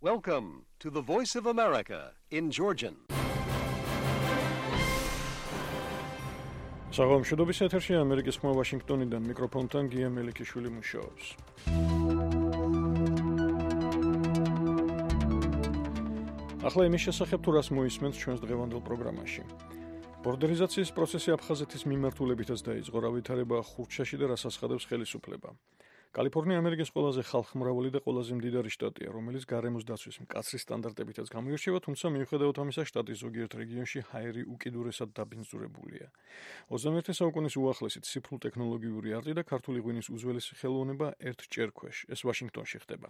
Welcome to the Voice of America in Georgian. საღამოშობების ეთერში ამერიკის ხმა ვაშინგტონიდან მიკროფონთან გია მელიქიშვილი მუშაობს. ახლა იმის შესახებ თუ რას მოისმენთ ჩვენს დღევანდელ პროგრამაში. ბორდერიზაციის პროცესი აფხაზეთის მიმართულებითაც დაიწყო, რა ვითარება ხურჩაში და რას ასხადებს ხელისუფლება. კალიფორნია ამერიკის ყველაზე ხალხმრავალი და ყველაზე მდიდარი შტატია, რომელიც გარემოს დაცვის მკაცრი სტანდარტებითაც გამოირჩევა, თუმცა მიუხედავად ამისა, შტატის ზოგიერთ რეგიონში ჰაერი უკიდურესად დაბინძურებულია. 21 საუკუნის უახლესი ციფრულ ტექნოლოგიური არტი და ქართული ღვინის უძველესი ხელოვნება ერთ ჭერქვეშ, ეს ვაშინგტონში ხდება.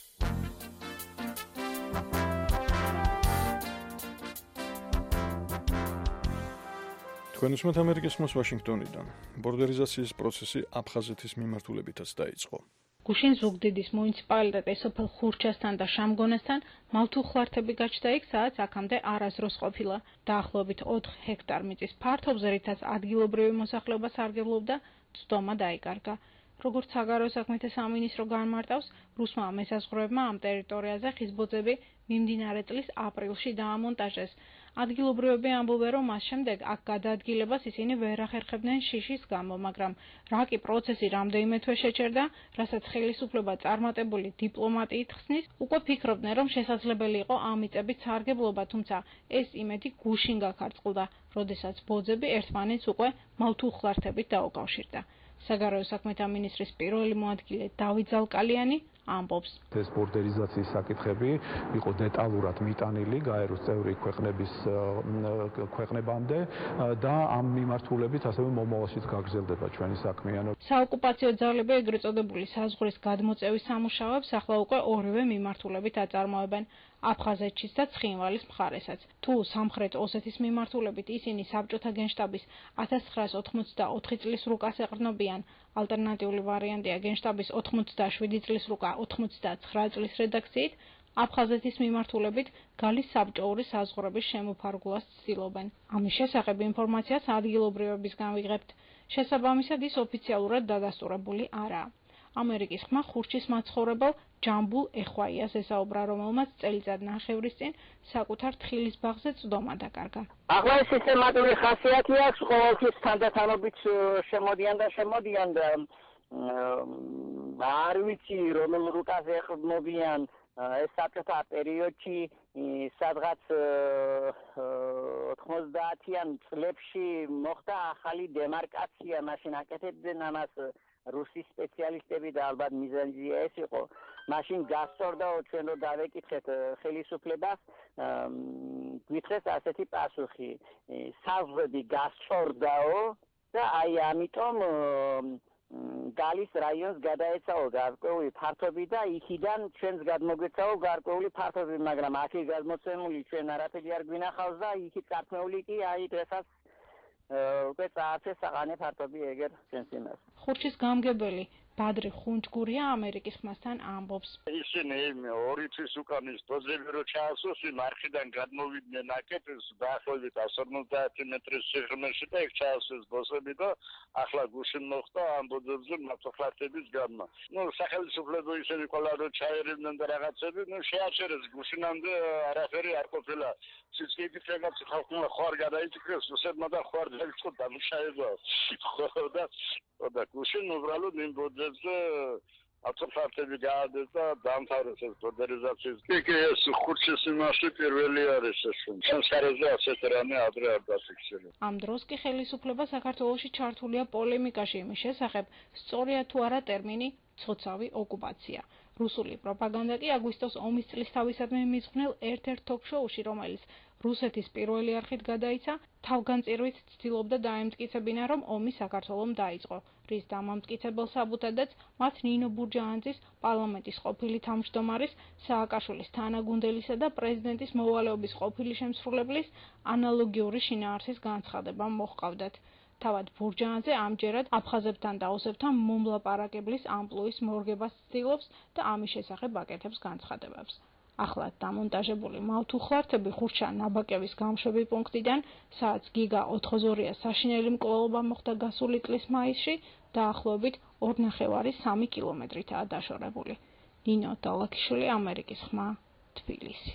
თქვენ უსმენთ ამერიკის ხმას ვაშინგტონიდან. ბორდერიზაციის პროცესი აფხაზეთის მიმართულებითაც დაიწყო. გუშინ ზუგდიდის მუნიციპალიტეტი სოფელ ხურჩასთან და შამგონასთან მალთუხლართები გაჩნდა იქ, სადაც აქამდე არასდროს ყოფილა. დაახლოებით 4 ჰექტარ მიწის ფართობზე, რითაც ადგილობრივი მოსახლეობა სარგებლობდა, წვდომა დაიკარგა. როგორც საგარეო საქმეთა სამინისტრო განმარტავს, რუსმა მესაზღვრეებმა ამ ტერიტორიაზე ხიზბოძები მიმდინარე წლის აპრილში დაამონტაჟეს. ადგილობრივები ამბობენ, რომ მას შემდეგ აქ გადაადგილებას ისინი ვერ ახერხებდნენ შიშის გამო, მაგრამ რა კი პროცესი რამდენიმე თვე შეჩერდა, რასაც ხელისუფლება წარმატებული დიპლომატიით ხსნის, უკვე ფიქრობდნენ, რომ შესაძლებელი იყო ამ მიწებით სარგებლობა, თუმცა ეს იმედი გუშინ გაქარწყლდა, როდესაც ბოძები ერთმანეთს უკვე მალთუხლართებით დაუკავშირდა. საგარეო საქმეთა მინისტრის პირველი მოადგილე დავით ზალკალიანი ამბობს. ეს ბორდერიზაციის საკითხები იყო დეტალურად მიტანილი გაეროს წევრი ქვეყნებამდე და ამ მიმართულებით ასევე მომავალშიც გაგრძელდება ჩვენი საქმიანობა. საოკუპაციო ძალები ეგრეთ წოდებული საზღვრის გადმოწევის სამუშაოებს ახლა უკვე ორივე მიმართულებით აწარმოებენ. აფხაზეთშიც და ცხინვალის მხარესაც. თუ სამხრეთ ოსეთის მიმართულებით ისინი საბჭოთა გენშტაბის 1984 წლის რუკას ეყრდნობიან, ალტერნატიული ვარიანტია გენშტაბის 87 წლის რუკა 89 წლის რედაქციით, აფხაზეთის მიმართულებით გალის საბჭოური საზღვრების შემოფარგლას ცდილობენ. ამის შესახებ ინფორმაციას ადგილობრივებისგან ვიღებთ. შესაბამისად ის ოფიციალურად დადასტურებული არაა. ამერიკის ხმა ხურჩის მაცხოვრებელ ჯამბულ ეხვაიას ესაუბრა, რომელმაც წელიწად ნახევრის წინ საკუთარ თხილის ბაღზე წვდომა დაკარგა. ახლა ეს სისტემატური ხასიათი აქვს, ყოველთვის თანდათანობით შემოდიან და არ ვიცი რომელ რუკაზე ეყრდნობიან. ეს საბჭოთა პერიოდში სადღაც 90-იან წლებში მოხდა ახალი დემარკაცია, მაშინ აკეთებდნენ ამას რუსი სპეციალისტები და ალბათ მიზანია ეს იყო. მაშინ გასწორდაო ჩვენ რო დავეკითხეთ ხელისუფლებას, გვითხრეს ასეთი პასუხი. საზღვრები გასწორდაო და აი ამიტომ გალის რაიონს გადაეცაო გარკვეული ფართობი და იქიდან ჩვენს გადმოგვეცაო გარკვეული ფართობი, მაგრამ აქ გადმოცემული ჩვენ არაფერი არ გვინახავს და იქით გართმეული კი აი დღესაც უკვე წაართეს საყანე ფართობი ეგერ ჩვენს იმას. ხურჩის გამგებელი ბადრი ხუნჯგურია ამერიკის ხმასთან ამბობს. ისინი ორი თვის უკან ის ბოძები რო ჩაასვეს, იმ არხიდან გადმოვიდნენ აკეთეს დაახლოებით 150 მეტრის სიღრმეში და იქ ჩაასვეს ბოსები და ახლა გუშინ მოხდა ამ ბოძებზე მალთუხლართების გამმა. სახელმწიფო ისინი ყველა რო ჩაერევდნენ და რაღაცები, შეაჩერეს გუშინამდე არაფერი არ ყოფილა. სიცივით რაღაც ხალხმა ხوار გადაიწეს, რუსებმა და ხوار დაიწყო დამუშავება. და გუშინ უბრალოდ იმ ბოძებზე აფხაზეთები გაადეს და დამთავრეს ეს ბორდერიზაციის. ეს ხურჩის იმაში პირველი არის ეს. სამსარაზე ასეთ რამე ადრე არ დაფიქსირდა. ამ დროს კი ხელისუფლება საქართველოში ჩართულია პოლემიკაში იმის შესახებ, სწორია თუ არა ტერმინი ცოცავი ოკუპაცია. რუსული პროპაგანდა კი აგვისტოს ომის წლისთავისადმი მიძღვნილ ერთ-ერთ თოქ-შოუში, რომელიც რუსეთის პირველი არხით გადაიცა, თავგანწირვით ცდილობდა დაემტკიცებინა, რომ ომი საქართველომ დაიწყო, რის დამამტკიცებელ საბუთადაც მათ ნინო ბურჯაანძის, პარლამენტის ყოფილი თავმჯდომარის, სააკაშვილის თანაგუნდელისა და პრეზიდენტის მოვალეობის ყოფილი შემსრულებლის ანალოგიური შინაარსის განცხადება მოჰყავდათ. თავად ბურჯაანძე ამჯერად აფხაზებთან და ოსებთან მომლაპარაკებლის ამპლუის მორგებას ცდილობს და ამის შესახებ აკეთებს განცხადებებს. ახლად დამონტაჟებული მალთუხლართები ხურჩა ნაბაკების გამშვები პუნქტიდან, სადაც გიგა 82-ია საშინელი მკვლელობა მოხდა გასული წლის მაისში, დაახლოებით 2,5-3 კილომეტრითაა დაშორებული. ნინო დალაქიშვილი, ამერიკის ხმა, თბილისი.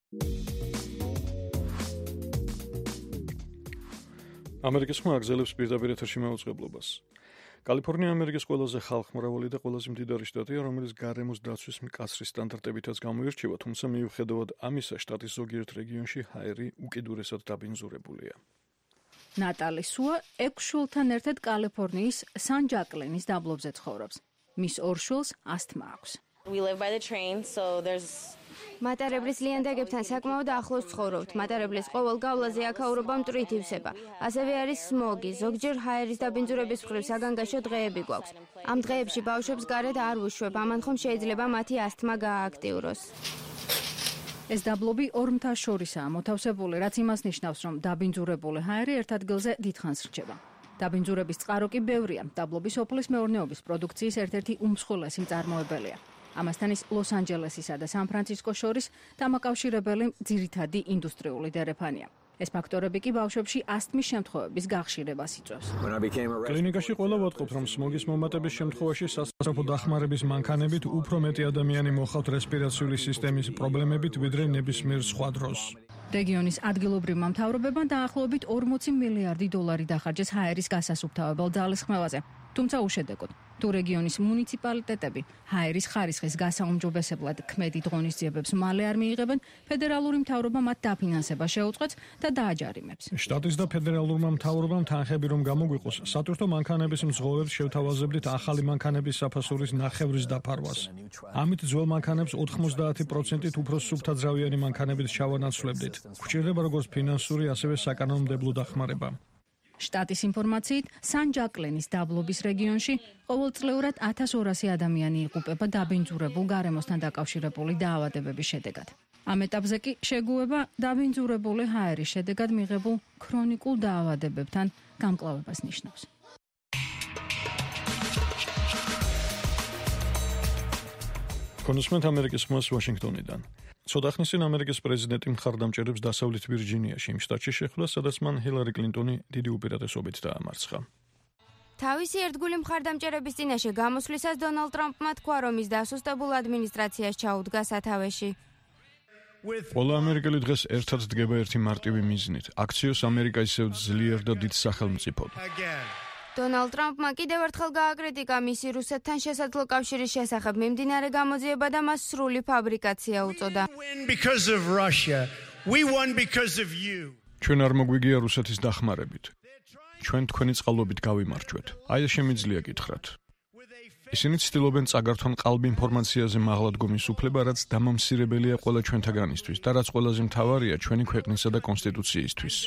ამერიკის ხმა აგზელებს პირდაპირ ეთერში მეუწყებლობას. კალიფორნია ამერიკის ყველაზე ხალხმრავალი და ყველაზე მდიდარი შტატია, რომელიც გარემოს დაცვის მკაცრი სტანდარტებითაც გამოირჩევა, თუმცა მიუხედავად ამისა, შტატის ზოგიერთ რეგიონში ჰაერი უკიდურესად დაბინძურებულია. ნატალი სუა 6 შვილთან ერთად კალიფორნიის სან-ჯაკლინის დაბლობზე ცხოვრობს. მის ორ შვილს ასთმა აქვს. We live by the train, so there's მატარებლის ლიანდაგებთან საკმაოდ ახლოს ცხოვრობთ. მატარებლის ყოველ გავლაზე აქაურობა მტვრით ივსება. ასევე არის სმოგი, ზოგჯერ ჰაერის დაბინძურების მხრივ საგანგაშო დღეები გვაქვს. ამ დღეებში ბავშვებს გარეთ არ ვუშვებ, ამან ხომ შეიძლება მათი ასთმა გაააქტიუროს. ეს დაბლობი ორ მთას შორისაა მოთავსებული, რაც იმას ნიშნავს, რომ დაბინძურებული ჰაერი ერთ ადგილზე დიდხანს რჩება. დაბინძურების წყარო კი ბევრია. დაბლობი სოფლის მეურნეობის პროდუქციის ერთ-ერთი უმსხვილესი მწარმოებელია. ამასთან ის ლოს-ანჯელესისა და სან-ფრანცისკოს შორის დამაკავშირებელი ძირითადი ინდუსტრიული დერეფანია. ეს ფაქტორები კი ბავშვებში ასთმის შემთხვევების გახშირებას იწვევს. კლინიკაში ყველა ვატყობთ, რომ სმოგის მომატების შემთხვევაში სასწრაფო დახმარების მანქანებით უფრო მეტი ადამიანი მოხავთ რესპირაციული სისტემის პრობლემებით, ვიდრე ნებისმიერ სხვა დროს. რეგიონის ადგილობრივმა მთავრობებმა დაახლოებით 40 მილიარდი დოლარი დახარჯეს ჰაერის გასასუფთავებელ ძალისხმევაზე. თუმცა უშედეგოდ, თუ რეგიონის მუნიციპალიტეტები ჰაერის ხარისხის გასაუმჯობესებლად ქმედით ღონისძიებებს მალე არ მიიღებენ, ფედერალური მთავრობა მათ დაფინანსება შეუწყებს და დააჯარიმებს. შტატის და ფედერალურმა მთავრობამ თანხები რომ გამოგვიყოს, სატვირთო მანქანების მძღოლებს შევთავაზებდით ახალი მანქანების საფასურის ნახევრის დაფარვას. ამით ძველ მანქანებს 90%-ით უფრო სუფთაძრავიანი მანქანებით ჩავანაცვლებდით. გვჭირდება როგორც ფინანსური, ასევე საკანონმდებლო დახმარება. შტატის ინფორმაციით, სან-ჯაკლინის დაბლობის რეგიონში ყოველწლიურად 1200 ადამიანი იღუპება დაბინძურებულ გარემოსთან დაკავშირებული დაავადებების შედეგად. ამ ეტაპზე კი შეგუება დაბინძურებული ჰაერის შედეგად მიღებულ ქრონიკულ დაავადებებთან გამკლავებას ნიშნავს. კონსუმენტ ამერიკის ხმას ვაშინგტონიდან. ცოტა ხნის წინ ამერიკის პრეზიდენტი მხარდამჭერებს დასავლეთ ვირჯინიაში, იმ შტატში შეხვდა, სადაც მან ჰილარი კლინტონი დიდი უპირატესობით დაამარცხა. თავისი ერთგული მხარდამჭერების წინაშე გამოსვლისას დონალდ ტრამპმა თქვა, რომ ის დასუსტებულ ადმინისტრაციას ჩაუდგა სათავეში. ყველა ამერიკელი დღეს ერთად დგება ერთი მარტივი მიზნით. აქციოს ამერიკა ისევ ძლიერ და დიდ სახელმწიფოდ. დონალდ ტრამპმა კიდევ ერთხელ გააკრიტიკა მისი რუსეთთან შესაძლო კავშირის შესახებ მიმდინარე გამოძიება და მას სრული ფაბრიკაცია უწოდა. ჩვენ არ მოგვიგია რუსეთის დახმარებით. ჩვენ თქვენი წყალობით გავიმარჯვეთ. აი ეს შემიძლია გითხრათ. ისინი ცდილობენ წაგართონ ყალბი ინფორმაციაზე მაღლა დგომის უფლება, რაც დამამსირებელია ყველა ჩვენთაგანისთვის და რაც ყველაზე მთავარია ჩვენი ქვეყნისა და კონსტიტუციისთვის.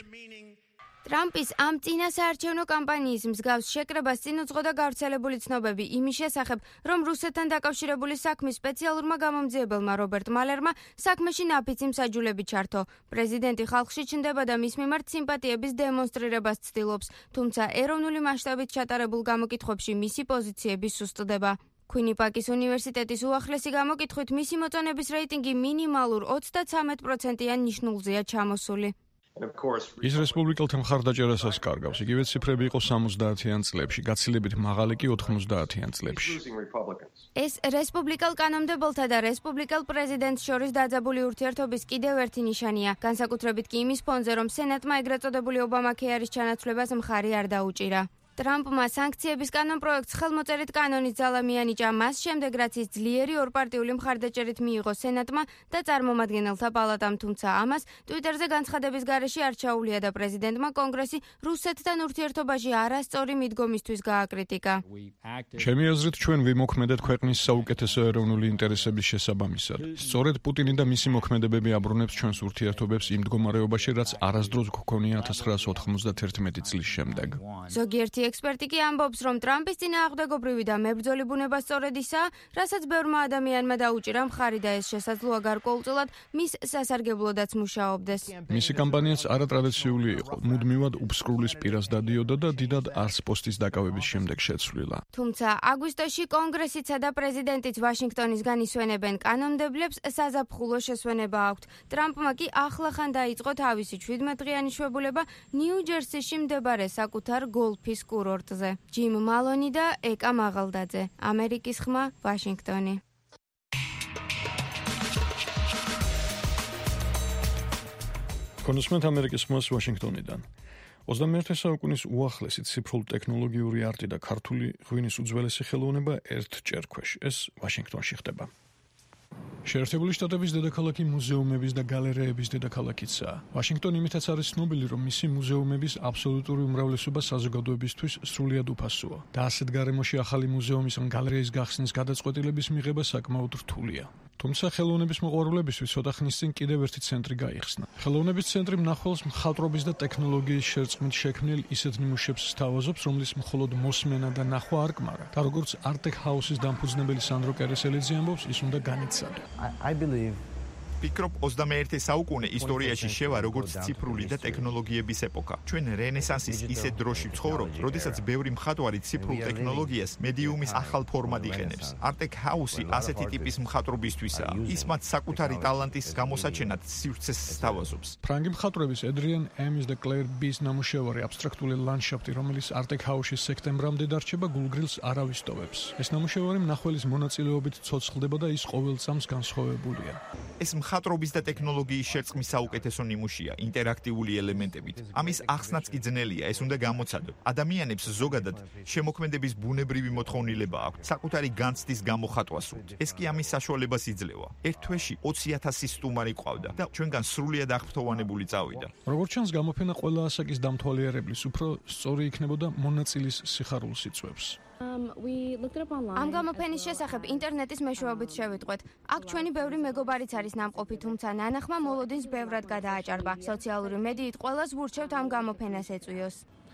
ტრამპის ამ წინა საარჩევნო კამპანიის მსგავს შეკრებას წინ უძღოდა გავრცელებული ცნობები იმის შესახებ, რომ რუსეთთან დაკავშირებული საქმის სპეციალურმა გამომძიებელმა რობერტ მალერმა საქმეში ნაფიცი მსაჯულები ჩართო. პრეზიდენტი ხალხში ჩნდება და მის მიმართ სიმპათიების დემონსტრირებას ცდილობს, თუმცა ეროვნული მასშტაბით ჩატარებულ გამოკითხვებში მისი პოზიციები სუსტდება. Quinnipiac's უნივერსიტეტის უახლესი გამოკითხვით მისი მოწონების რეიტინგი მინიმალურ 33%-იან ნიშნულზეა ჩამოსული. ის რესპუბლიკელთა მხარდაჭერასაც კარგავს. იგივე ციფრები იყო 70-იან წლებში, გაცილებით მაღალი კი 90-იან წლებში. ეს რესპუბლიკელ კანონმდებელთა და რესპუბლიკელ პრეზიდენტს შორის დაძაბული ურთიერთობის კიდევ ერთი ნიშანია, განსაკუთრებით კი იმის ფონზე, რომ სენატმა ეგრეთ წოდებული ობამაქეარის ჩანაცვლებას მხარი არ დაუჭირა. ტრამპმა სანქციების კანონპროექტს ხელმოწერით კანონის ძალა მიანიჭა, მას შემდეგ რაც ის ძლიერი ორპარტიული მხარდაჭერით მიიღო სენატმა და წარმომადგენელთა პალატამ, თუმცა ამას ტვიტერზე განცხადების გარეშე არ ჩაუვლია და პრეზიდენტმა კონგრესი რუსეთთან ურთიერთობაში არასწორი მიდგომისთვის გააკრიტიკა. ჩემი აზრით, ჩვენ ვიმოქმედეთ ქვეყნის საუკეთესო ეროვნული ინტერესების შესაბამისად. სწორედ პუტინი და მისი მოქმედებები აბრუნებს ჩვენს ურთიერთობებს იმ მდგომარეობაში, რაც არასდროს გქონია 1991 წლის შემდეგ. ზოგიერთი ექსპერტი კი ამბობს, რომ ტრამპის წინააღმდეგობრივი და მებრძოლი ბუნება სწორედ ისაა, რასაც ბევრმა ადამიანმა დაუჭირა მხარი და ეს შესაძლოა გარკვეულწილად მის სასარგებლოდაც მუშაობდეს. მისი კამპანიაც არატრადიციული იყო, მუდმივად უბსკრულის პირას დადიოდა და დიდად არც პოსტის დაკავების შემდეგ შეცვლილა. თუმცა აგვისტოში კონგრესიცა და პრეზიდენტიც ვაშინგტონისგან ისვენებენ კანონმდებლებს საზაფხულო შესვენება აქვთ. ტრამპმა კი ახლახან დაიწყო თავისი 17-დღიანი შვებულება ნიუ-ჯერსიში მდებარე საკუთარ გოლფის კურორტზე. ჯიმ მალონი და ეკა მაღალდაძე, ამერიკის ხმა, ვაშინგტონი. კონსუმენტ ამერიკის ხმას ვაშინგტონიდან. 21 საუკუნის უახლესი ციფრულ ტექნოლოგიური არტი და ქართული ღვინის უძველესი ხელოვნება ერთ ჭერქვეშ. ეს ვაშინგტონში ხდება. შეერთებული შტატების დედაქალაქი მუზეუმების და გალერეების დედაქალაქიცაა. ვაშინგტონი იმითაც არის ცნობილი, რომ მისი მუზეუმების აბსოლუტური უმრავლესობა საზოგადოებისთვის სრულიად უფასოა და ასეთ გარემოში ახალი მუზეუმის ან გალერეის გახსნის გადაწყვეტილების მიღება საკმაოდ რთულია. თუმცა ხელოვნების მოყვარულებისთვის ცოტა ხნის წინ კიდევ ერთი ცენტრი გაიხსნა. ხელოვნების ცენტრი მნახველს მხატვრობის და ტექნოლოგიის შერწყმით შექმნილ ისეთ ნიმუშებს სთავაზობს, რომლის მხოლოდ მოსმენა და ნახვა არ კმარა. და როგორც არტეკ ჰაუსის დამფუძნებელი სანდრო კერესელიძე ამბობს, ის უნდა განიცადო. ფიქრობ 21 საუკუნე ისტორიაში შევა როგორც ციფრული და ტექნოლოგიების ეპოქა. ჩვენ რენესანსის ისეთ დროში ვცხოვრობთ, როდესაც ბევრი მხატვარი ციფრულ ტექნოლოგიას მედიუმის ახალ ფორმად იყენებს. არტეკ ჰაუსი ასეთი ტიპის მხატვრობისთვისაა. ის მათ საკუთარი ტალანტის გამოსაჩენად სივრცეს სთავაზობს. ფრანგი მხატვრების ედრიან ემის და კლერ ბის ნამუშევარი აბსტრაქტული ლანდშაფტი, რომელიც არტეკ ჰაუსში სექტემბრამდე დარჩება, გულგრილს არ ავისტოვებს. ეს ნამუშევარი მნახველის მონაწილეობით ცოცხლდება და ის ყოველ წამს განსხვავებულია. ეს მხატვრობის და ტექნოლოგიის შერწყმის საუკეთესო ნიმუშია, ინტერაქტიული ელემენტებით. ამის ახსნაც კი ძნელია, ეს უნდა გამოცადო. ადამიანებს ზოგადად შემოქმედების ბუნებრივი მოთხოვნილება აქვთ, საკუთარი განცდის გამოხატვა სურთ. ეს კი ამის საშუალებას იძლევა. ერთ თვეში 20,000 სტუმარი ყავდა და ჩვენგან სრულიად აღფრთოვანებული წავიდა. როგორც ჩანს, გამოფენა ყველა ასაკის დამთვალიერებლის უფრო სწორი იქნებოდა მონაწილის სიხარულს იწვევს. ამ გამოფენის შესახებ ინტერნეტის მეშვეობით შევიტყვეთ. აქ ჩვენი ბევრი მეგობარიც არის ნამყოფი, თუმცა ნანახმა მოლოდინს ბევრად გადააჭარბა. სოციალური მედიით ყველას ვურჩევთ ამ გამოფენას ეწვიოს.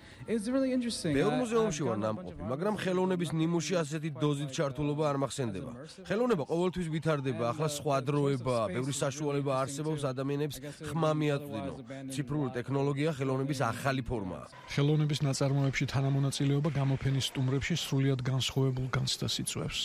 ბევრ მუზეუმში ვარ ნამყოფი, მაგრამ ხელოვნების ნიმუში ასეთი დოზით ჩართულობა არ მახსენდება. ხელოვნება ყოველთვის ვითარდება, ახლა სხვა დროებაა, ბევრი საშუალება არსებობს ადამიანებს ხმა მიაწვდინო. ციფრული ტექნოლოგია ხელოვნების ახალი ფორმაა. ხელოვნების ნაწარმოებში თანამონაწილეობა გამოფენის სტუმრებში სრულიად განსხვავებულ განცდას იწვევს.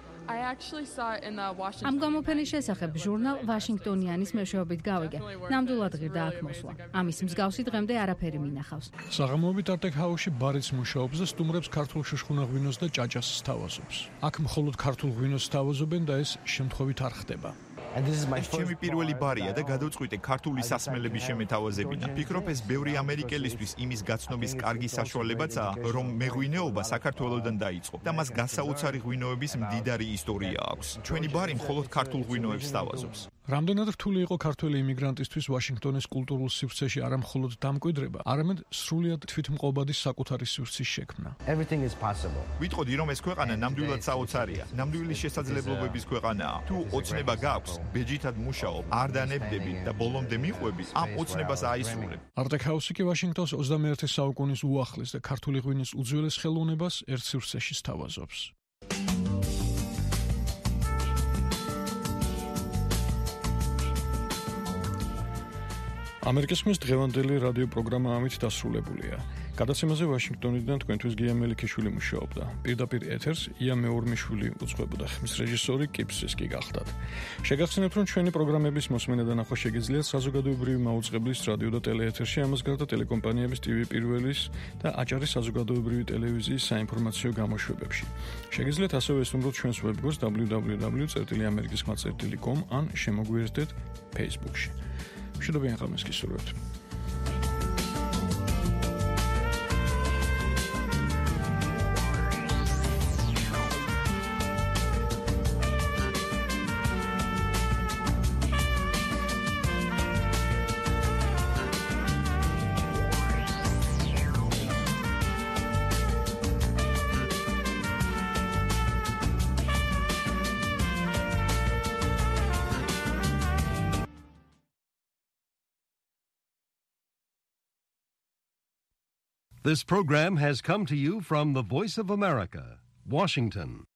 ამ გამოფენის შესახებ ჟურნალ ვაშინგტონიანის მეშვეობით გავიგე. ნამდვილად ღირდა აქ მოსვლა. ამის მსგავსი დღემდე არაფერი მინახავს. საღამოობით არტეკ ჰაუსში ბარიც მუშაობს და სტუმრებს ქართულ შუშხუნა ღვინოს და ჭაჭას სთავაზობს. აქ მხოლოდ ქართულ ღვინოს სთავაზობენ და ეს შემთხვევით არ ხდება. ეს ჩემი პირველი ბარია და გადავწყვიტე ქართული სასმელების შემეთავაზებინა. ფიქრობ, ეს ბევრი ამერიკელისთვის იმის გაცნობის კარგი საშუალებაცაა, რომ მეღვინეობა საქართველოსდან დაიწყო და მას გასაოცარი ღვინოების მდიდარი ისტორია აქვს. ჩვენი ბარი მხოლოდ ქართულ ღვინოებს სთავაზობს. რამდენად რთული იყო ქართველი იმიგრანტისთვის ვაშინგტონის კულტურულ სივრცეში არა მხოლოდ დამკვიდრება, არამედ სრულიად თვითმყოფადი საკუთარი სივრცის შექმნა. ვიტყოდი, რომ ეს ქვეყანა ნამდვილად საოცარია, ნამდვილი შესაძლებლობების ქვეყანაა. თუ ოცნება გაქვს, ბეჯითად მუშაობ, არ დანებდები და ბოლომდე მიყვები, ამ ოცნებას აისრულებ. არტეკ ჰაუსი კი ვაშინგტონს 21 საუკუნის უახლეს და ქართული ღვინის უძველეს ხელოვნებას ერთ სივრცეში სთავაზობს. ამერიკის ხმის დღევანდელი რადიო პროგრამა ამით დასრულებულია. გადაცემაზე ვაშინგტონიდან თქვენთვის გია მელიქიშვილი მუშაობდა. პირდაპირ ეთერს ია მეორმიშვილი უძღვებოდა. ხმის რეჟისორი კიპსისკი გახდათ. შეგახსენებთ, რომ ჩვენი პროგრამების მოსმენა და ნახვა შეგიძლიათ საზოგადოებრივი მაუწყებლის რადიო და ტელეეთერში, ამას გარდა ტელეკომპანიების TV პირველის და აჭარის საზოგადოებრივი ტელევიზიის საინფორმაციო გამოშვებებში. შეგიძლიათ ასევე ესტუმროთ ჩვენს ვებგვერდს www.amerikiskhma.com ან შემოგვიერთდეთ Facebook-ში. მშვიდობიან ღამეს გისურვებთ. This program has come to you from the Voice of America, Washington.